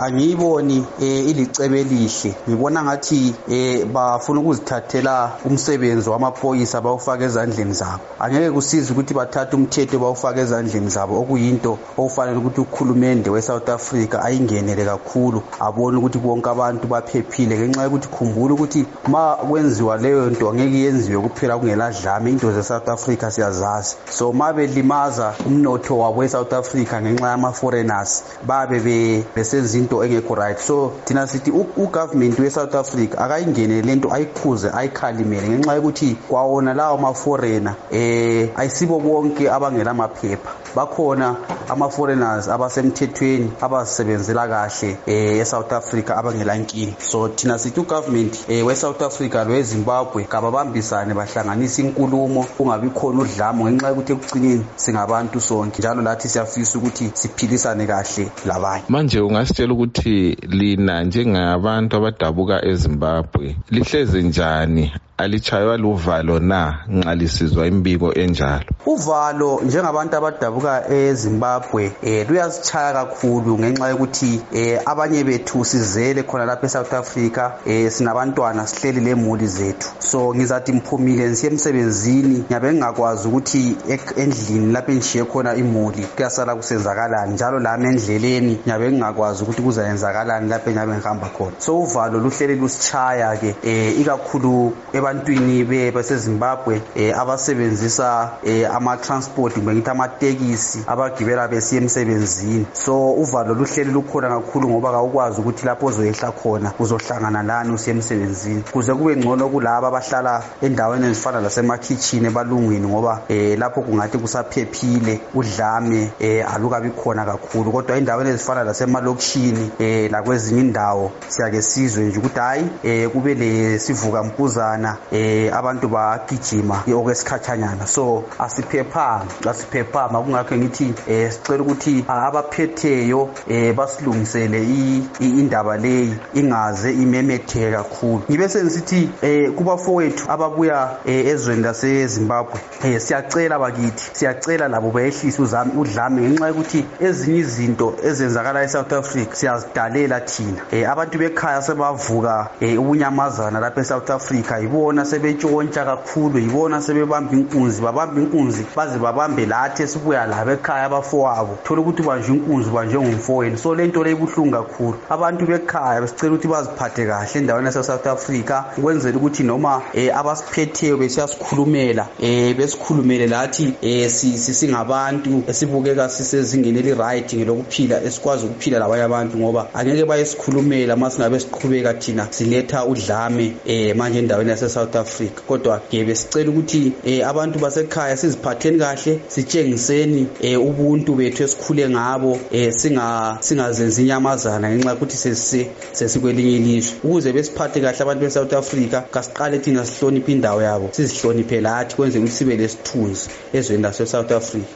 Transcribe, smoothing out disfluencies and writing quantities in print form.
angiyiboni ilicebo elihle. Ngibona ngathi bafuna ukuzithathela umsebenzi wamaphoyisa bawufaka ezandleni zabo. Angeke kusiza ukuthi bathathe umthetho bawufaka ezandleni zabo, okuyinto okufanele ukuthi ukhulumende we-South Africa ayingenele kakhulu, abone ukuthi bonke abantu baphephile, ngenxa yokuthi khumbula ukuthi ma kwenziwa leyo nto angeke yenziwe kuphela kungeladlame. Into ze-South Africa siyazazi, so ma belimaza umnotho wabo we-South Africa ngenxa yama-foreigners babe besenza into engekho right. So thina sithi ugovernment we-South Africa akayingenele lento, ayikhuze, ayikhalimele, ngenxa yokuthi kwawona lawo ma-foreigner ayisibo bonke abangela maphepha. Bakhona ama-foreigners abasemthethweni abazisebenzela kahle e-South Africa abangela nkinga. So thina sithi ugovernment we-South Africa lwe-Zimbabwe kababambisane bahlanganisa inkulumo, kungabi khona udlamo, ngenxa yokuthi ekugcineni singabantu sonke njalo lathi siyafisa ukuthi siphilisane kahle labanye. Manje ungasitshela ukuthi lina njengabantu abadabuka eZimbabwe lihleze njani? Alichaywa luvalo na nxa lisizwa imbiko enjalo? Uvalo njengabantu abadabuka eZimbabwe luyasichaya kakhulu, ngenxa yokuthi abanye bethu sizele khona lapha eSouth Africa, sinabantwana sihleli lemuli zethu. So ngizathi mphumile nisiye emsebenzini ngiyabe ngingakwazi ukuthi endlini lapho engishiye khona imuli kuyasala kusenzakalani, njalo lami endleleni ngiyabe ngingakwazi ukuthi kuzayenzakalani lapho engiyabe ngihamba khona. So uvalo luhleli lusichaya ke ikakhulu ebantwini baseZimbabwe abasebenzisa ama-transport, ngithi amatekisi abagibela besiya emsebenzini. So uvalo luhleli lukhona kakhulu ngoba kawukwazi ukuthi lapho ozoyehla khona uzohlangana lani usiya emsebenzini, kuze kube ngcono kulabo abahlala endaweni ezifana lasemakhitchini ebalungwini, ngoba lapho kungathi kusaphephile, udlame alukabi khona kakhulu. Kodwa endaweni ezifana lasemalokishini lakwezinye indawo siyake sizwe nje ukuthi hayi kube lesivuka mpuzana, abantu bagijima okwesikhathanyana. So asiphephanga, kungakho ngithi sicela ukuthi abaphetheyo basilungisele indaba leyi ingaze imemetheke kakhulu. Ngibe sengisithi kubafowethu ababuya ezweni laseZimbabwe, siyacela bakithi, siyacela labo bayehlise udlame, ngenxa yokuthi ezinye izinto ezenzakala eSouth Africa siyazidalela thina. Abantu bekhaya sebavuka ubunyamazana lapha eSouth Africa, yibona sebetshontsha kakhulu, yibona sebebamba inkunzi, baze babambe lathi esibuya labo ekhaya abafowabo, thola ukuthi banje inkunzi banje ngumfowenu. So lento le ibuhlungu kakhulu. Abantu bekhaya besicela ukuthi baziphathe kahle endaweni yase-South Africa, ukwenzela ukuthi noma abasiphetheyo besiyasikhulumela, besikhulumele lathi singabantu esibukeka sisezingeni eli-right ngelokuphila, esikwazi ukuphila labanye abantu, ngoba angeke bayesikhulumela uma singabe siqhubeka thina siletha udlame manje endaweni yase-South Africa. Kodwa ke besicela ukuthi abantu basekhaya siziphatheni kahle, sitshengiseni ubuntu bethu esikhule ngabo, singazenzi inyamazana ngenxa yokuthi sesikwelinye ilizwe. Ukuze besiphathe kahle abantu beSouth Africa, kasiqale thina sihloniphe indawo yabo, sizihloniphe lathi, kwenze ukuthi sibe lesithunzi ezweni lase-South Africa.